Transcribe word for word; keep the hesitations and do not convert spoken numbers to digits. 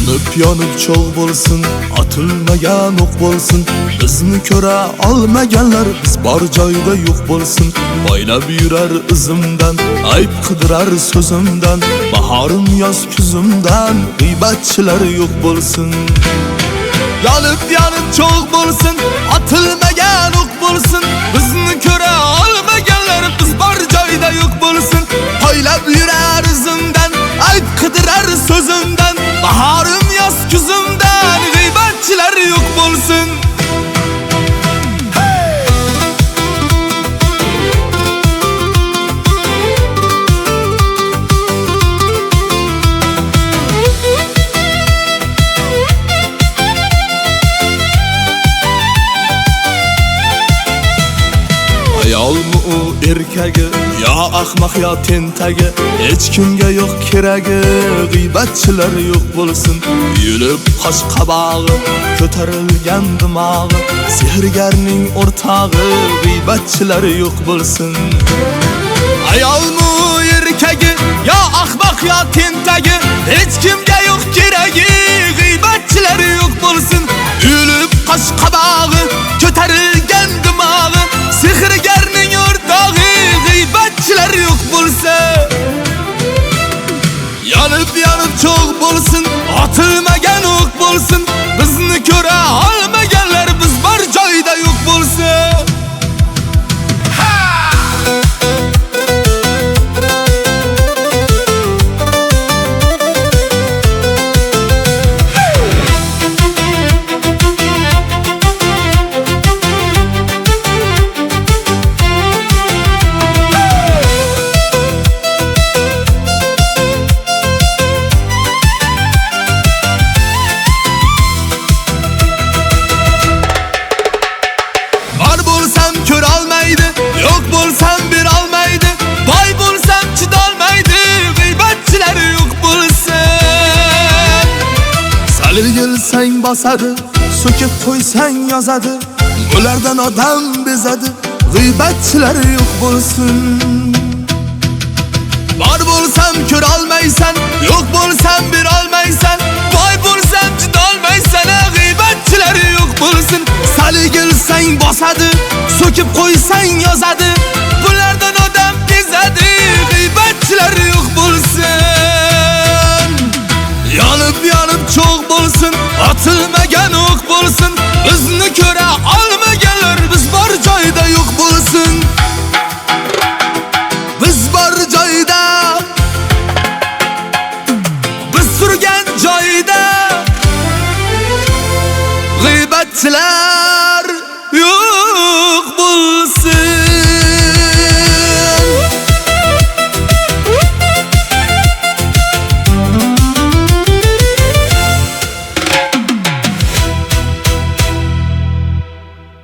Yanıp yanıp çoğ bolsun, atılmagan ok bolsun. Bizni ko'ra olmaganlar biz bor joyda yo'q bolsun. Boylab yurar izimdan, ayb qidirar so'zimdan. Bahorim yoz kuzimdan, g'iybatchilar yo'q bolsun. Yanıp yanıp çoğ bolsun, atılmagan ok bolsun. Bizni ko'ra olmaganlar biz bor joyda yo'q bolsun. Boylab yurar izimdan, ayb qidirar so'zimdan. Bahorim yoz kuzimdan, g'iybatchilar yo'q bolsun. Ayolmi u erkagi, yo ahmoq yo tentagi, hech kimga yo'q keragi, g'iybatchilar yo'q bo'lsin. Yulib qosh qabog'i, ko'tarilgan dimog'i, sehrgarning o'rtog'i, g'iybatchilar yo'q bo'lsin. Ayolmi u erkagi, yo ahmoq yo tentagi, hech kimga yo'q keragi, g'iybatchilar yo'q bo'lsin. Yulib qosh qabog'i, ko'tarilgan dimog'i, sehrgarning o'rtog'i, g'iybatchilar yo'q bo'lsa. Yanib yanib cho'g' bo'lsin, otilmagan o'q bo'lsin. Bizni ko'ra olmaganlar biz bor joyda yo'q bo'lsa. Yo'q bo'lsam bir olmaydi, boy bo'lsam chidolmaydi, g'iybatchilar yo'q bo'lsin. Salgilsang bosadi, so'kib qo'ysang yozadi, ulardan odam bezadi, g'iybatchilar yo'q bo'lsin. Bor bo'lsam ko'ra olmaysan, yo'q bo'lsam bir olmaysan, boy bo'lsam chidolmaysan, g'iybatchilar yo'q bo'lsin. Salgilsang bosadi, so'kib qo'ysang yozadi, bulardan odam bezadi, g'iybatchilar yo'q bo'lsin. Yonib yonib cho'g' bo'lsin, otilmagan o'q bo'lsin. Bizni ko'ra olmaganlar biz bor joyda yo'q bo'lsin. Biz bor joyda, biz turgan joyda, g'iybatchilar